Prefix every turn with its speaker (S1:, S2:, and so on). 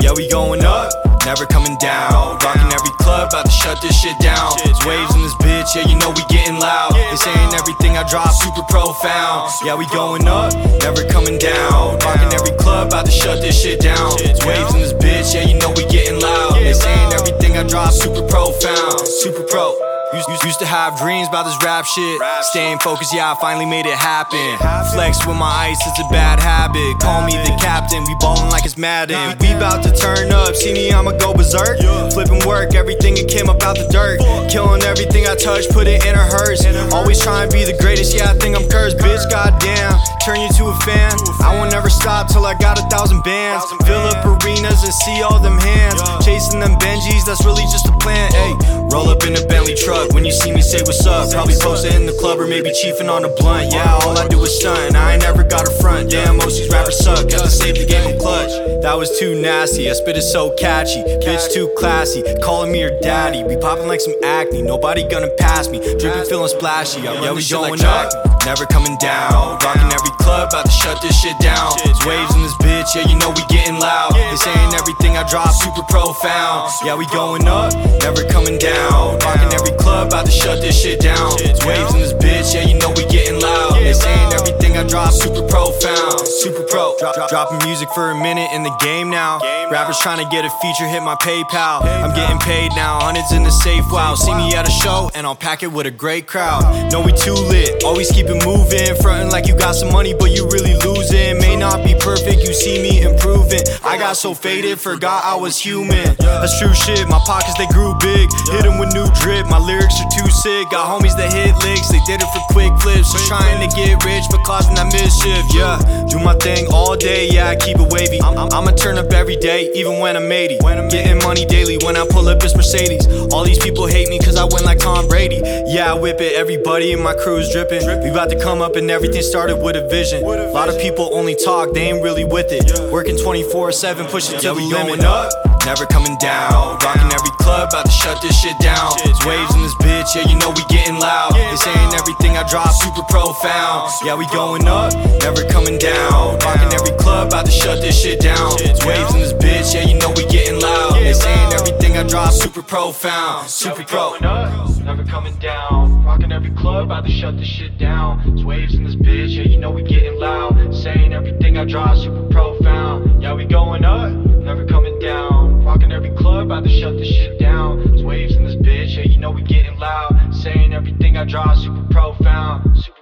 S1: Yeah, we going up, never coming down. Rocking every club, about to shut this shit down. There's waves in this bitch, yeah, you know we getting loud. They saying everything I drop super profound. Yeah, we going up, never coming down. Rocking every club, about to shut this shit down. There's waves in this bitch, yeah, you know we getting loud. They saying everything I drop super profound, super pro. Used to have dreams about this rap shit. Staying focused, yeah, I finally made it happen. Flex with my ice, it's a bad habit. Call me the captain, we ballin' like it's Madden. We bout to turn up, see me, I'ma go berserk. Flipping work, everything it came about the dirt. Killing everything I touch, put it in a hearse. Always trying to be the greatest, yeah, I think I'm cursed. Bitch, goddamn, turn you to a fan. I won't never stop till I got 1,000 bands. Fill up arenas and see all them hands. Chasing them Benjis, that's really just a plan. Ayy, roll up in a Bentley truck. When you see me, say what's up. Probably posted in the club or maybe chiefing on a blunt. Yeah, all I do is stunt, I ain't never got a front. Damn, most these rappers suck, got to save the game, I'm clutch. That was too nasty, I spit it so catchy. Bitch too classy, calling me your daddy. We popping like some acne, nobody gonna pass me. Dripping, feeling splashy, yeah, we going up, never coming down. Rocking every club, about to shut this shit down. There's waves in this bitch, yeah, you know we getting loud. They saying everything I drop super profound. Yeah, we going up, never coming down. Rocking every club, about to shut this shit down. There's waves in this bitch, yeah, you know we getting loud. They saying everything I drop super profound, super pro. Dropping music for a minute in the game now. Rappers trying to get a feature, hit my PayPal. I'm getting paid now, hundreds in the safe, wow. See me at a show and I'll pack it with a great crowd. Know we too lit, always keep it moving. Frontin' like you got some money but you really losing. May not be perfect, you see me improving. I got so faded, forgot I was human. That's true shit, my pockets they grew big. Hit them with new drip, my lyrics are too sick. Got homies that hit licks, they did it for quick flips. Just trying to get rich but causing that mischief. Yeah, do my thing all day, yeah, I keep it wavy. I'ma turn up every day, even when I'm 80. Getting money daily, when I pull up it's Mercedes. All these people hate me cause I went like Tom Brady. Yeah, I whip it, everybody in my crew is dripping. We about to come up and everything started with a vision. A lot of people only talk, they ain't really with it. Working 24/7, push it till the limit. Up, never coming down. Rocking every club, about to shut this shit down. There's waves in this bitch, yeah, you know we getting loud. They saying everything I drop super profound. Yeah, we going up, never coming down. Rocking every club, about to shut this shit down. There's waves in this bitch, yeah, you know we getting loud. They saying everything I drop super profound, super pro. Never coming down. Rocking every club, about to shut this shit down. There's waves in this bitch, yeah, you know we getting loud. Saying everything I drop super profound. Yeah, we going up, never coming down. Rocking every club, about to shut this shit down. There's waves in this bitch, yeah, you know we getting loud. Saying everything I drop super profound.